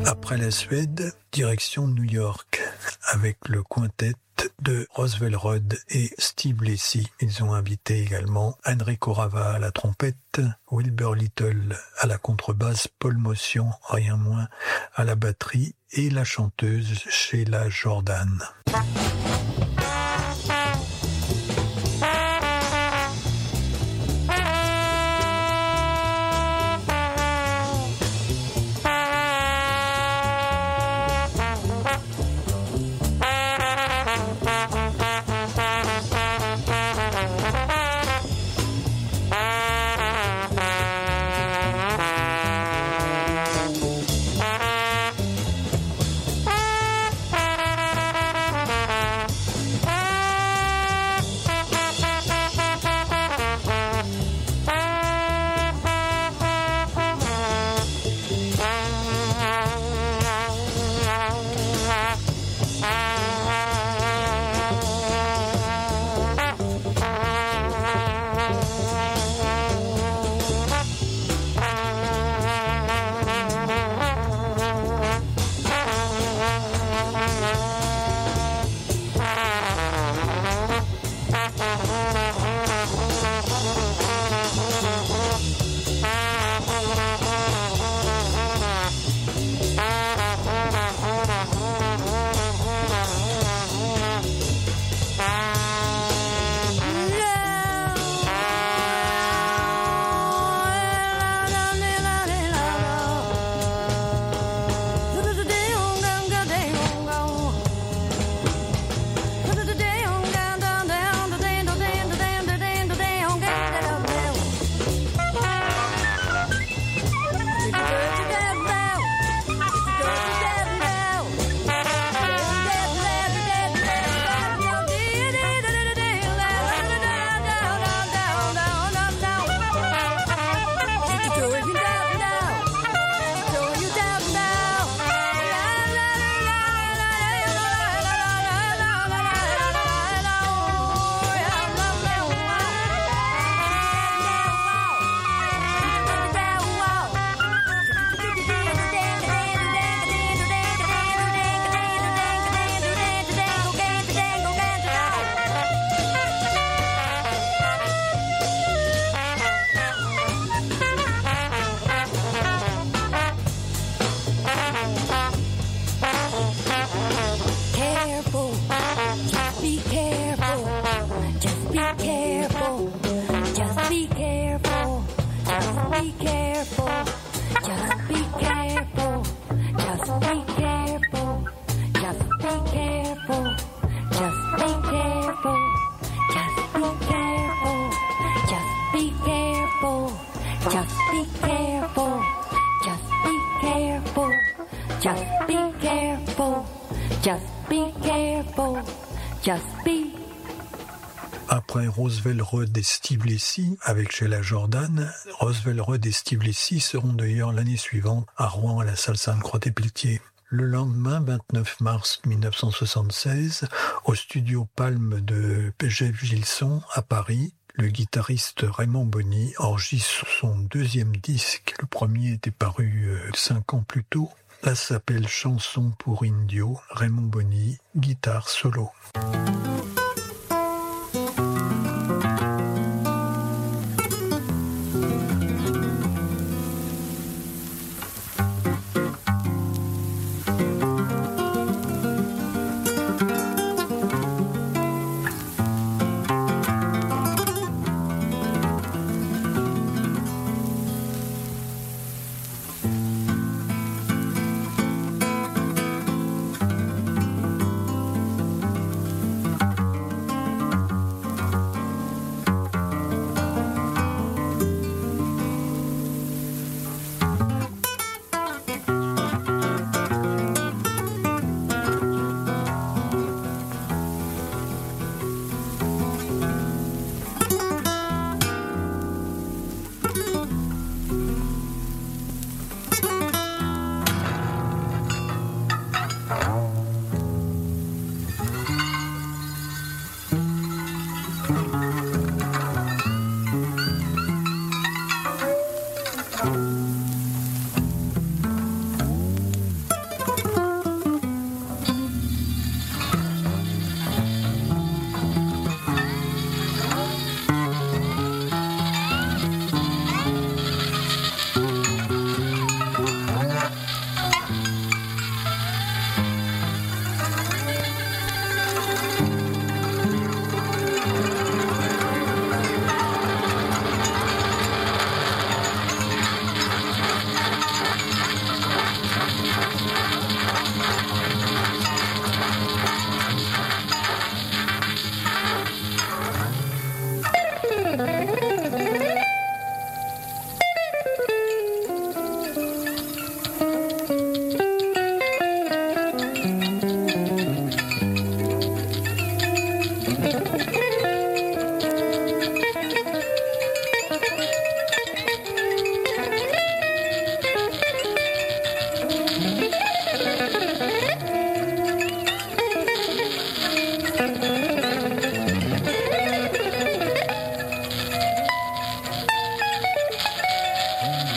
Après la Suède, direction New York, avec le quintet de Roswell Rudd et Steve Lacy. Ils ont invité également Enrico Rava à la trompette, Wilbur Little à la contrebasse, Paul Motion, rien moins, à la batterie et la chanteuse Sheila Jordan. Après Roswell Rudd et Steve Lacy, avec Sheila Jordan, Roswell Rudd et Steve Lacy seront d'ailleurs l'année suivante à Rouen à la salle Sainte-Croix-des-Pelletiers. Le lendemain, 29 mars 1976, au studio Palme de Jeff Gilson à Paris, le guitariste Raymond Bonny enregistre son deuxième disque. Le premier était paru 5 ans plus tôt. Là s'appelle Chanson pour Indio, Raymond Bonny, guitare solo.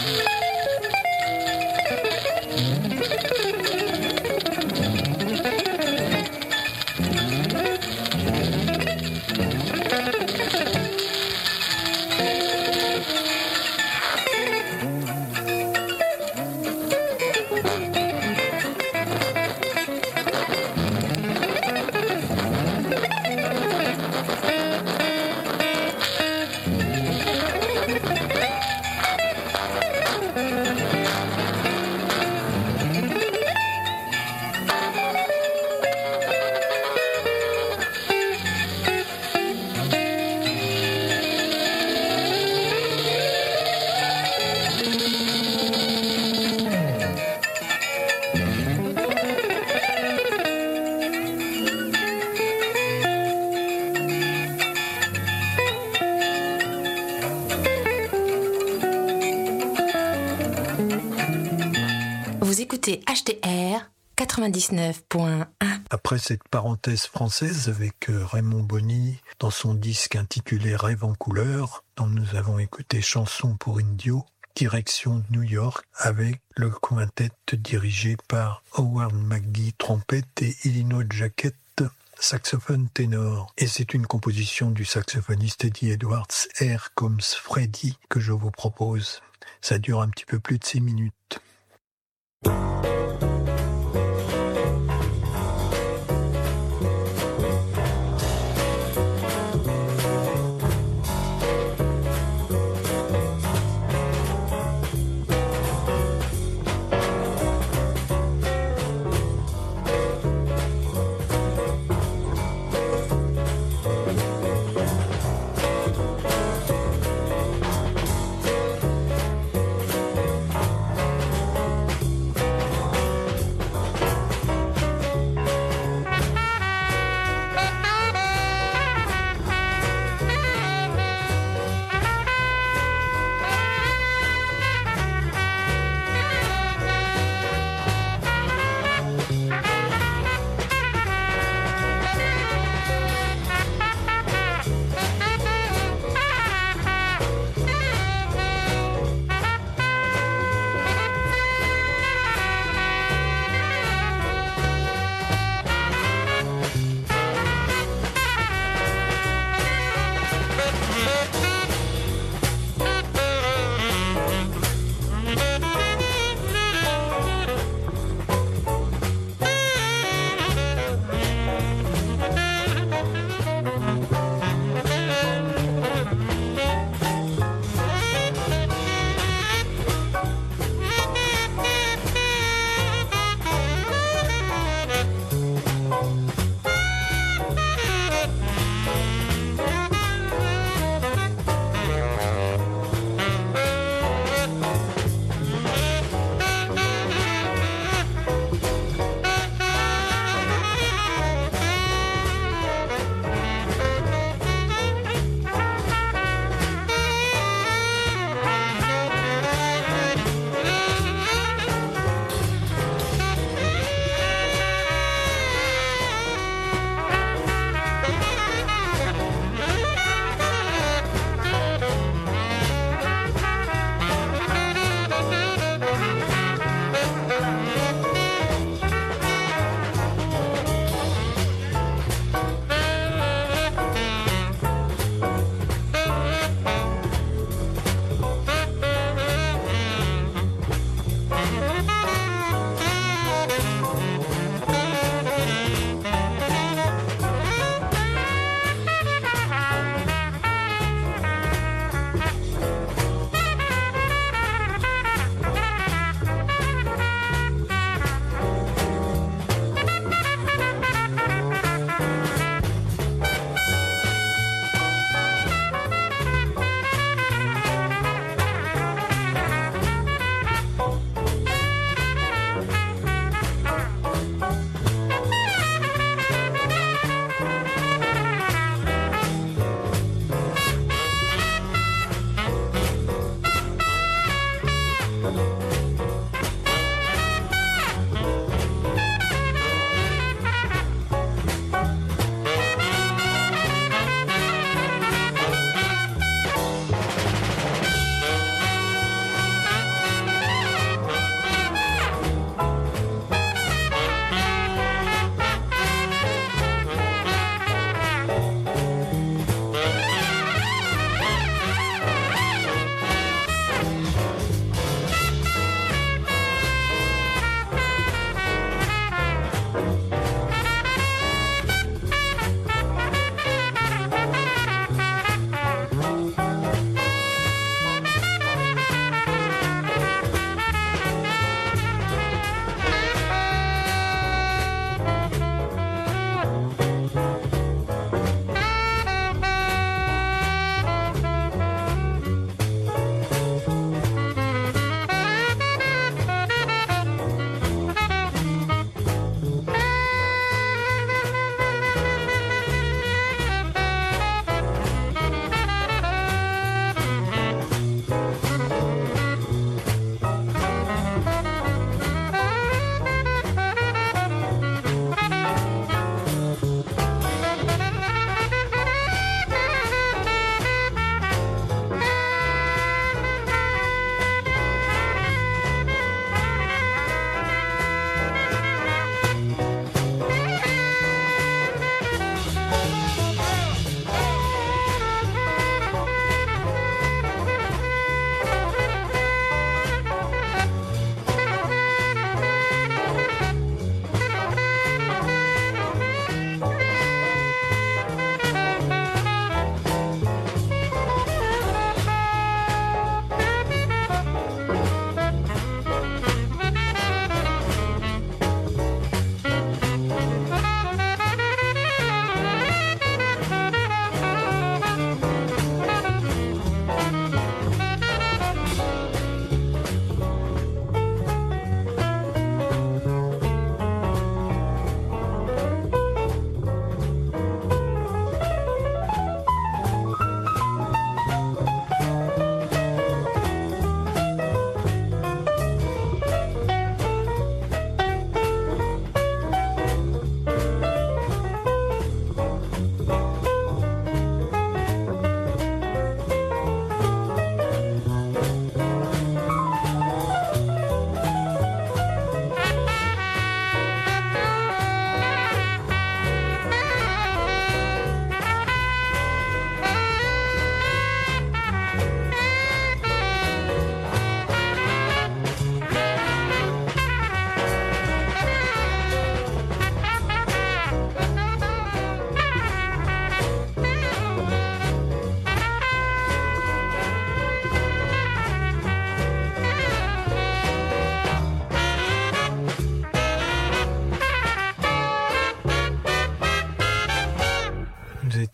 Vous écoutez HTR 99.1. Après cette parenthèse française avec Raymond Bonny dans son disque intitulé Rêve en couleur, dont nous avons écouté Chanson pour Indio, direction New York avec le quintet dirigé par Howard McGhee, trompette, et Illinois Jacquet, saxophone ténor. Et c'est une composition du saxophoniste Eddie Edwards, Air Comes Freddy, que je vous propose. Ça dure un petit peu plus de 6 minutes.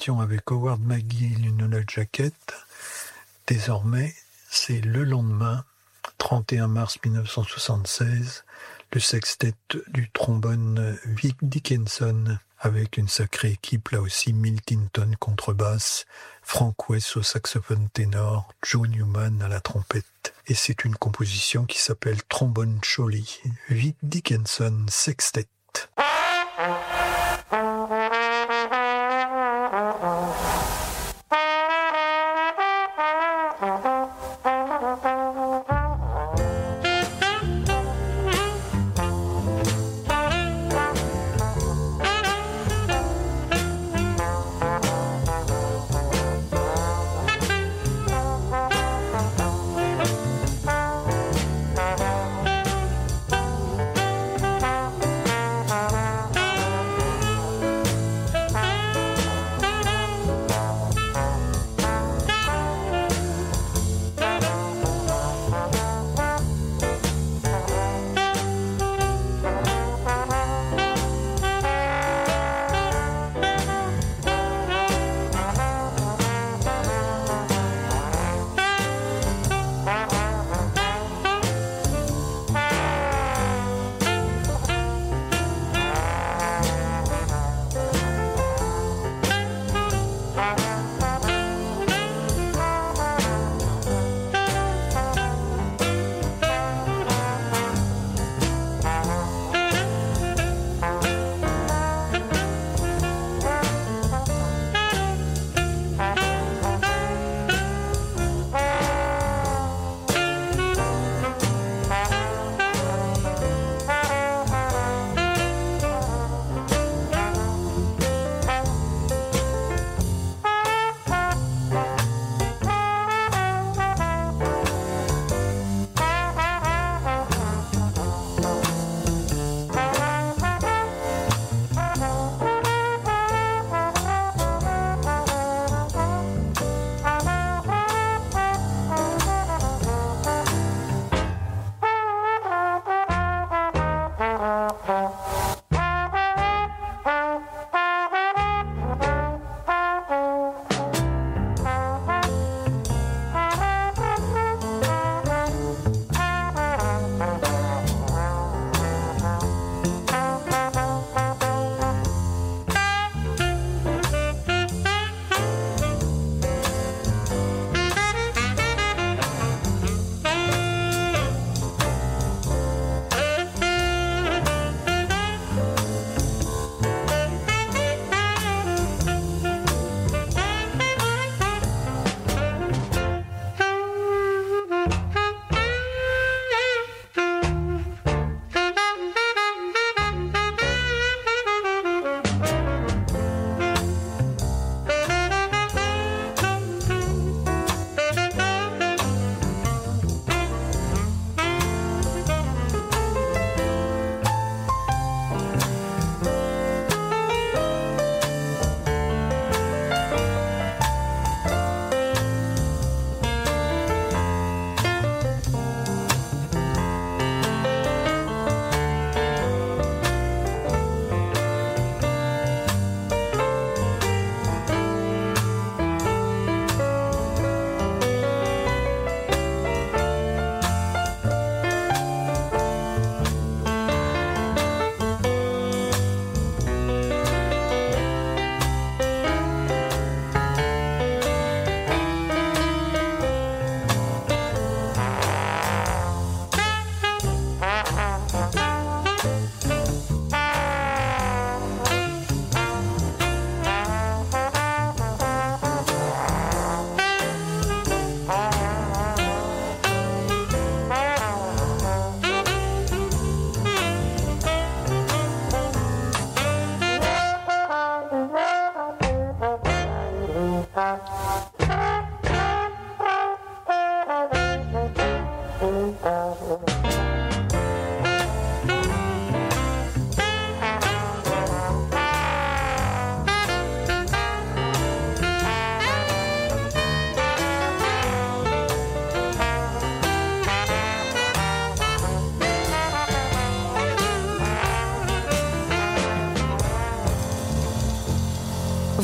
étions avec Howard McGill, une Yellow Jacket. Désormais, c'est le lendemain, 31 mars 1976, le sextet du trombone Vic Dickinson, avec une sacrée équipe, là aussi, Milt Hinton contrebasse, Frank West au saxophone ténor, Joe Newman à la trompette. Et c'est une composition qui s'appelle Trombone Choly, Vic Dickinson Sextet.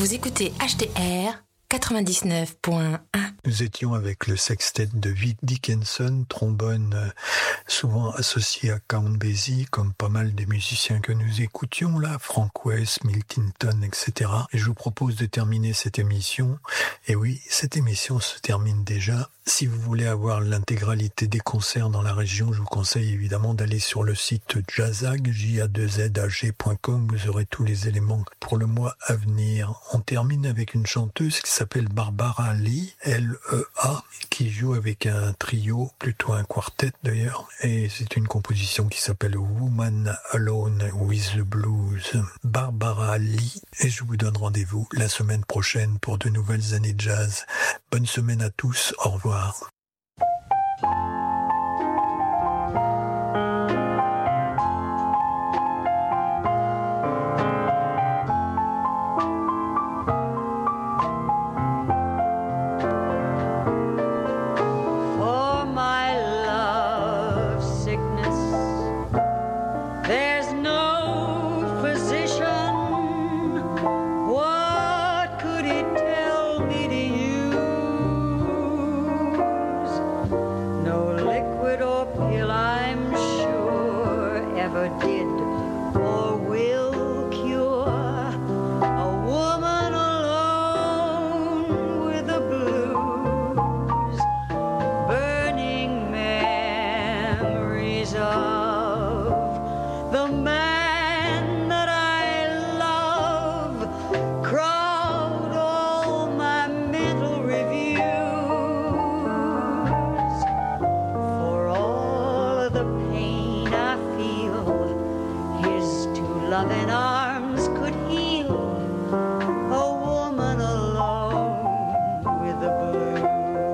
Vous écoutez HTR 99.1. Nous étions avec le sextet de Vic Dickinson, trombone souvent associé à Count Basie, comme pas mal des musiciens que nous écoutions là, Frank West, Milt Hinton, etc. Et je vous propose de terminer cette émission. Et oui, cette émission se termine déjà. Si vous voulez avoir l'intégralité des concerts dans la région, je vous conseille évidemment d'aller sur le site Jazzag, jazag.com. Vous aurez tous les éléments pour le mois à venir. On termine avec une chanteuse qui s'appelle Barbara Lee, L-E-A, qui joue avec un trio, plutôt un quartet d'ailleurs. Et c'est une composition qui s'appelle Woman Alone with the Blues. Barbara Lee. Et je vous donne rendez-vous la semaine prochaine pour de nouvelles années de jazz. Bonne semaine à tous. Au revoir. For my love sickness, there's no physician. What could he tell me to use? No liquid or pill, I'm sure, ever did or will cure a woman alone with the blues, burning memories of the man that I love crowd all my mental reviews. For all of the pain I feel, his two loving arms could heal a woman alone with the blues.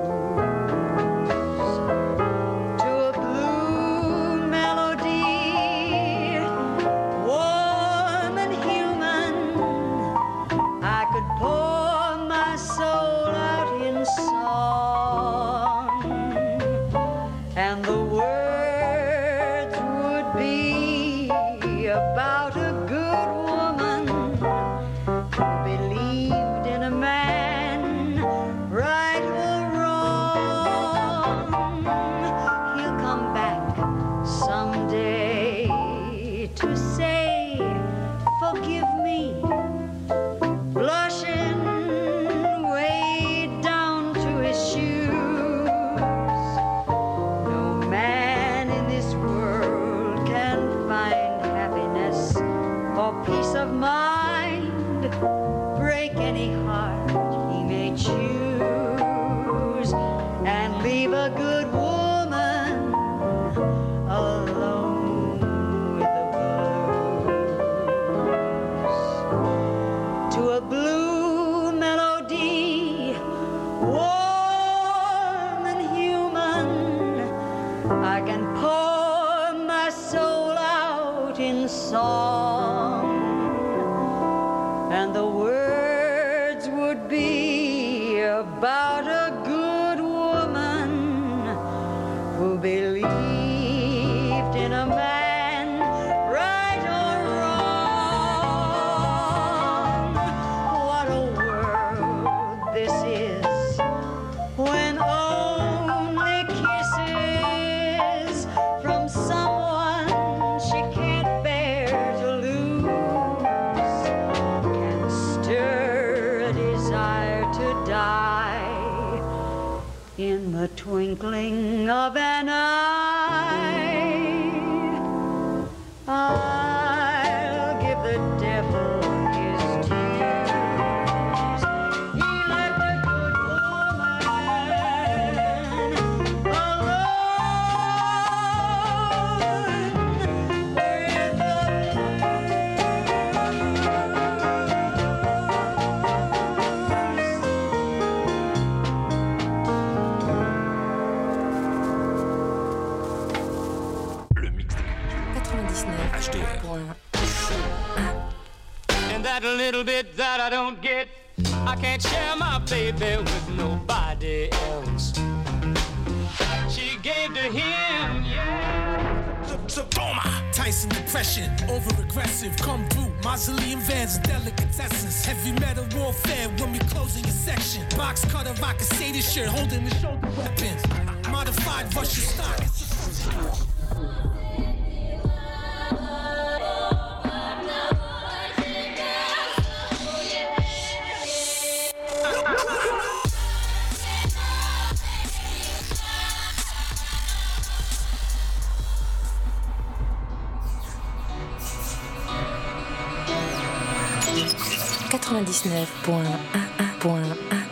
To a blue melody, warm and human, I could pour my soul out in song, and the words would be about a good woman who believed in a man, right or wrong. He'll come back someday to say, forgive me, blushing way down to his shoes. No man in this world can find happiness or peace of mind, break any heart he may choose, and leave a good woman alone with the blues. To a blue melody, warm and human, I can pour my soul out in song, and the words would be about a good woman who believed in a man, right or wrong. What a world this is, when only kisses from someone she can't bear to lose can stir a desire to die in the twinkling of an eye. I'll give the devil his dues. He left a good woman alone with the Le mix des 99.1. HTR. And that little bit that I don't get, I can't share my baby with nobody else. She gave to him, yeah. So toma, nights in depression, over aggressive, come through. Mausoleum vans and delicatessens. Heavy metal warfare when we closing your section. Box cutter, I can say this shirt, holding the shoulder weapons. Modified Russian stock. 99.11.1.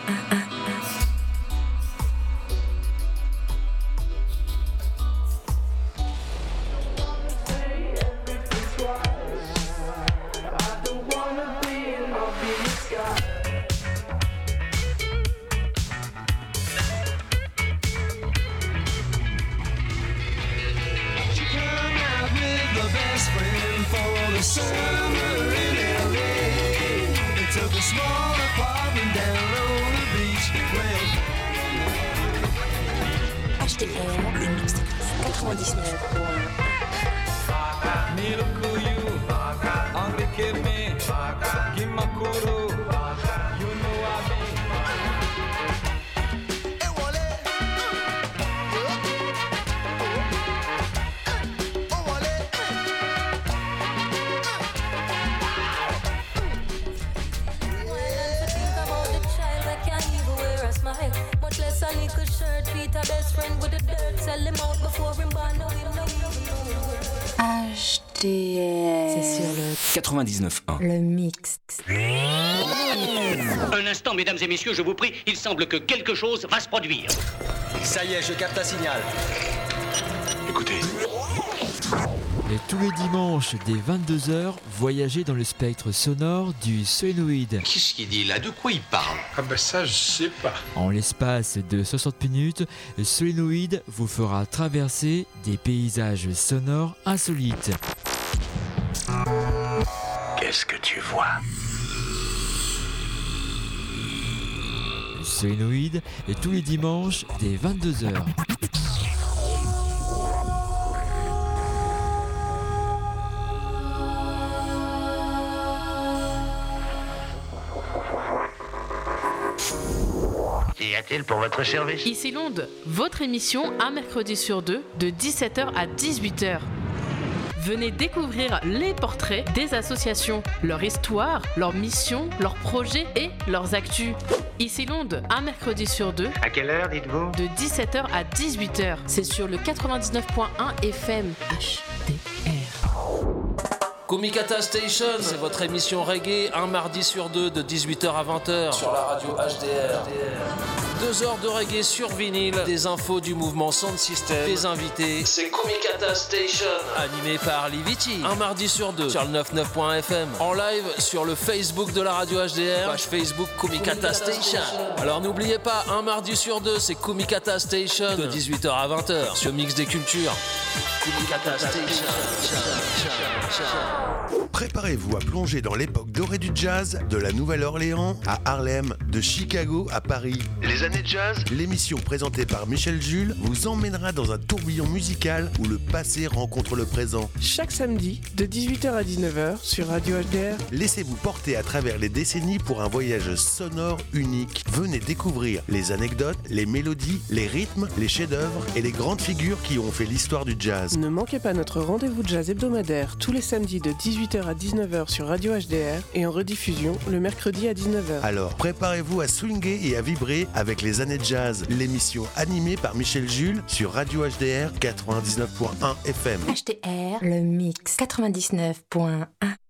C'est sur le 99.1. Le mix. Un instant, mesdames et messieurs, je vous prie, il semble que quelque chose va se produire. Ça y est, je capte un signal. Écoutez. Et tous les dimanches dès 22h, voyagez dans le spectre sonore du solénoïde. Qu'est-ce qu'il dit là? De quoi il parle? Ah ben ça, je sais pas. En l'espace de 60 minutes, le solénoïde vous fera traverser des paysages sonores insolites. Qu'est-ce que tu vois? Le solénoïde est tous les dimanches dès 22h. Qu'y a-t-il pour votre service? Ici Londres, votre émission un mercredi sur deux de 17h à 18h. Venez découvrir les portraits des associations, leur histoire, leurs missions, leurs projets et leurs actus. Ici Londres, un mercredi sur deux. À quelle heure, dites-vous? De 17h à 18h. C'est sur le 99.1 FM HDR. Kumikata Station, c'est votre émission reggae, un mardi sur deux de 18h à 20h sur la radio HDR. 2 heures de reggae sur vinyle, des infos du mouvement Sound System, des invités. C'est Kumikata Station, animé par Liviti. Un mardi sur deux sur le 99.fm. En live sur le Facebook de la radio HDR, page Facebook Kumikata Station. Alors n'oubliez pas, un mardi sur deux, c'est Kumikata Station, de 18h à 20h sur Mix des Cultures. Kumikata Station. Préparez-vous à plonger dans l'époque dorée du jazz, de la Nouvelle-Orléans à Harlem, de Chicago à Paris. Les années jazz, l'émission présentée par Michel Jules vous emmènera dans un tourbillon musical où le passé rencontre le présent. Chaque samedi, de 18h à 19h sur Radio HDR. Laissez-vous porter à travers les décennies pour un voyage sonore unique. Venez découvrir les anecdotes, les mélodies, les rythmes, les chefs-d'œuvre et les grandes figures qui ont fait l'histoire du jazz. Ne manquez pas notre rendez-vous jazz hebdomadaire tous les samedis de 18h à 19h sur Radio HDR et en rediffusion le mercredi à 19h. Alors préparez-vous à swinguer et à vibrer avec les années jazz, l'émission animée par Michel Jules sur Radio HDR 99.1 FM. HDR, le mix 99.1.